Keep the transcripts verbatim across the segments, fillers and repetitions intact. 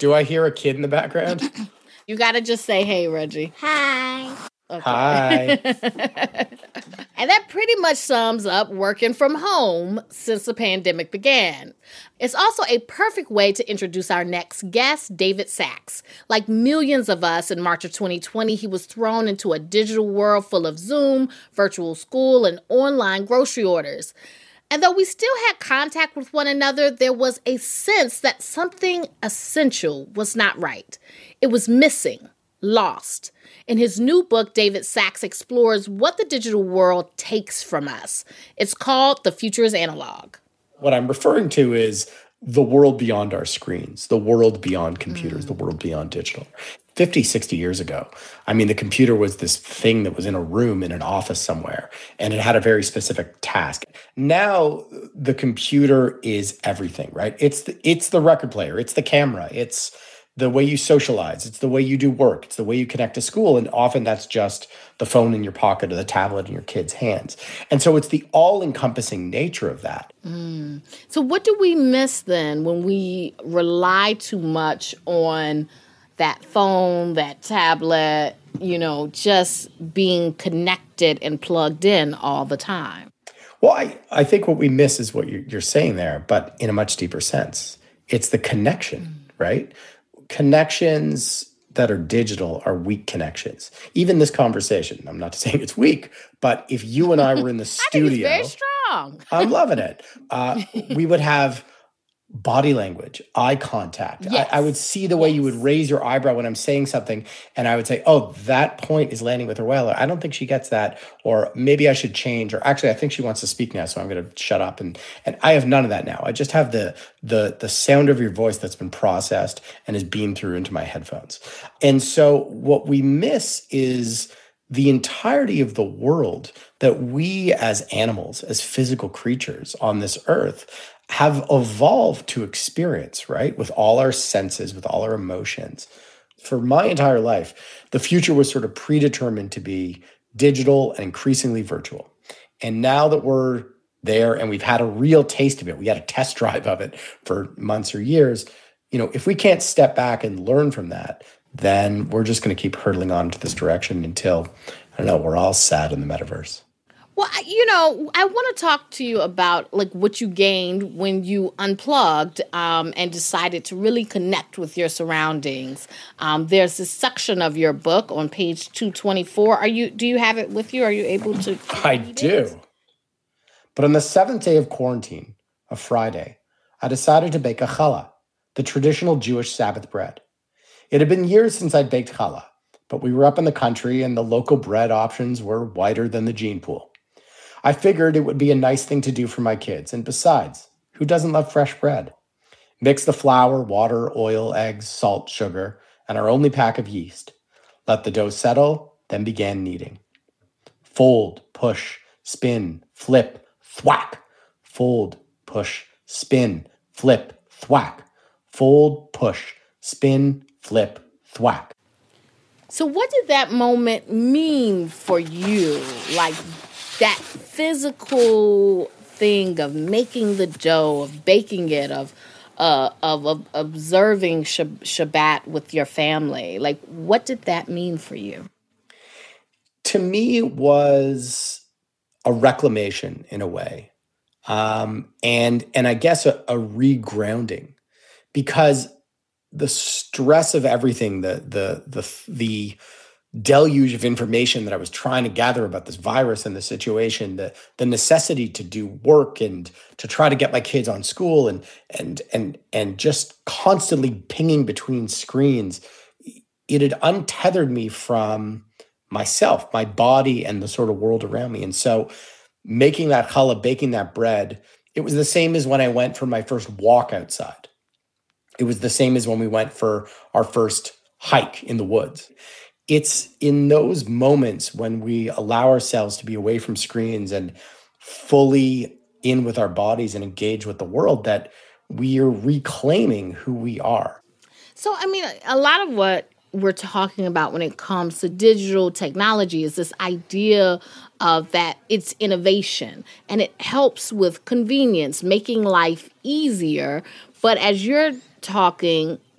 Do I hear a kid in the background? You got to just say, hey, Reggie. Hi. Okay. Hi. And that pretty much sums up working from home since the pandemic began. It's also a perfect way to introduce our next guest, David Sacks. Like millions of us in March of twenty twenty, he was thrown into a digital world full of Zoom, virtual school, and online grocery orders. And though we still had contact with one another, there was a sense that something essential was not right. It was missing, lost. In his new book, David Sacks explores what the digital world takes from us. It's called The Future is Analog. What I'm referring to is the world beyond our screens, the world beyond computers, mm. the world beyond digital. fifty, sixty years ago, I mean, the computer was this thing that was in a room in an office somewhere, and it had a very specific task. Now, the computer is everything, right? It's the, it's the record player, it's the camera, it's the way you socialize, it's the way you do work, it's the way you connect to school, and often that's just the phone in your pocket or the tablet in your kid's hands. And so it's the all-encompassing nature of that. Mm. So what do we miss then when we rely too much on that phone, that tablet, you know, just being connected and plugged in all the time? Well, I, I think what we miss is what you're, you're saying there, but in a much deeper sense. It's the connection, mm. right? Connections that are digital are weak connections. Even this conversation, I'm not saying it's weak, but if you and I were in the studio, I think it's very strong. I'm loving it. Uh, we would have body language, eye contact. Yes. I, I would see the way yes. you would raise your eyebrow when I'm saying something, and I would say, oh, that point is landing with her well. Or, I don't think she gets that. Or maybe I should change. Or actually, I think she wants to speak now, so I'm going to shut up. And and I have none of that now. I just have the the the sound of your voice that's been processed and is beamed through into my headphones. And so what we miss is the entirety of the world that we as animals, as physical creatures on this earth, have evolved to experience, right? With all our senses, with all our emotions. For my entire life, the future was sort of predetermined to be digital and increasingly virtual. And now that we're there and we've had a real taste of it, we had a test drive of it for months or years, you know, if we can't step back and learn from that, then we're just going to keep hurtling on to this direction until, I don't know, we're all sad in the metaverse. Well, you know, I want to talk to you about like what you gained when you unplugged um, and decided to really connect with your surroundings. Um, there's this section of your book on page two twenty-four. Are you? Do you have it with you? Are you able to? I do. It? But on the seventh day of quarantine, a Friday, I decided to bake a challah, the traditional Jewish Sabbath bread. It had been years since I'd baked challah, but we were up in the country and the local bread options were wider than the gene pool. I figured it would be a nice thing to do for my kids. And besides, who doesn't love fresh bread? Mix the flour, water, oil, eggs, salt, sugar, and our only pack of yeast. Let the dough settle, then began kneading. Fold, push, spin, flip, thwack. Fold, push, spin, flip, thwack. Fold, push, spin, flip, thwack. So what did that moment mean for you? Like, that physical thing of making the dough, of baking it, of uh, of, of observing Shabbat with your family. Like, what did that mean for you? To me, it was a reclamation in a way, um, and and I guess a, a regrounding, because the stress of everything, the the the the deluge of information that I was trying to gather about this virus and the situation, the the necessity to do work and to try to get my kids on school and and and and just constantly pinging between screens, it had untethered me from myself, my body, and the sort of world around me. And so making that challah, baking that bread, it was the same as when I went for my first walk outside. It was the same as when we went for our first hike in the woods. It's in those moments when we allow ourselves to be away from screens and fully in with our bodies and engage with the world that we are reclaiming who we are. So, I mean, a lot of what we're talking about when it comes to digital technology is this idea of that it's innovation and it helps with convenience, making life easier. But as you're talking,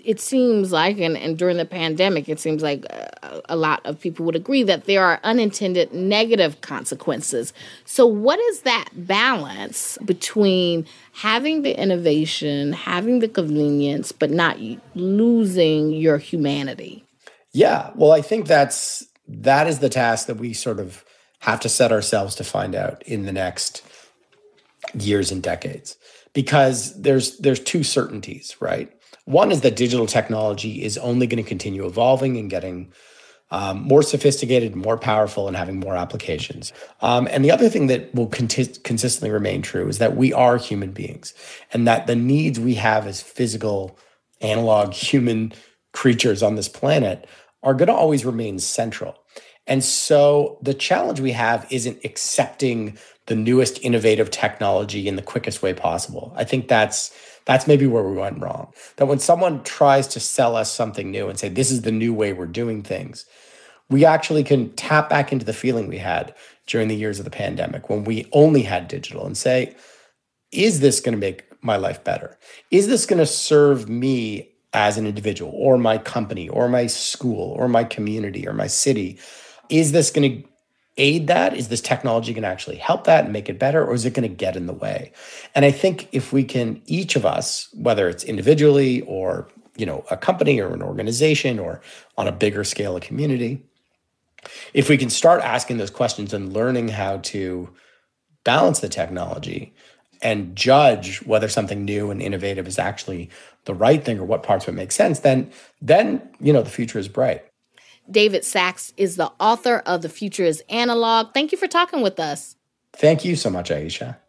it seems like, and, and during the pandemic, it seems like a, a lot of people would agree that there are unintended negative consequences. So what is that balance between having the innovation, having the convenience, but not losing your humanity? Yeah, well, I think that's that is the task that we sort of have to set ourselves to find out in the next years and decades, because there's there's two certainties, right? One is that digital technology is only going to continue evolving and getting um, more sophisticated, more powerful, and having more applications. Um, and the other thing that will conti- consistently remain true is that we are human beings, and that the needs we have as physical, analog human creatures on this planet are going to always remain central. And so the challenge we have isn't accepting the newest innovative technology in the quickest way possible. I think that's that's maybe where we went wrong. That when someone tries to sell us something new and say, this is the new way we're doing things, we actually can tap back into the feeling we had during the years of the pandemic when we only had digital and say, is this going to make my life better? Is this going to serve me as an individual or my company or my school or my community or my city? Is this going to aid that? Is this technology going to actually help that and make it better, or is it going to get in the way? And I think if we can, each of us, whether it's individually or, you know, a company or an organization or on a bigger scale, a community, if we can start asking those questions and learning how to balance the technology and judge whether something new and innovative is actually the right thing or what parts of it make sense, then, then, you know, the future is bright. David Sacks is the author of The Future is Analog. Thank you for talking with us. Thank you so much, Aisha.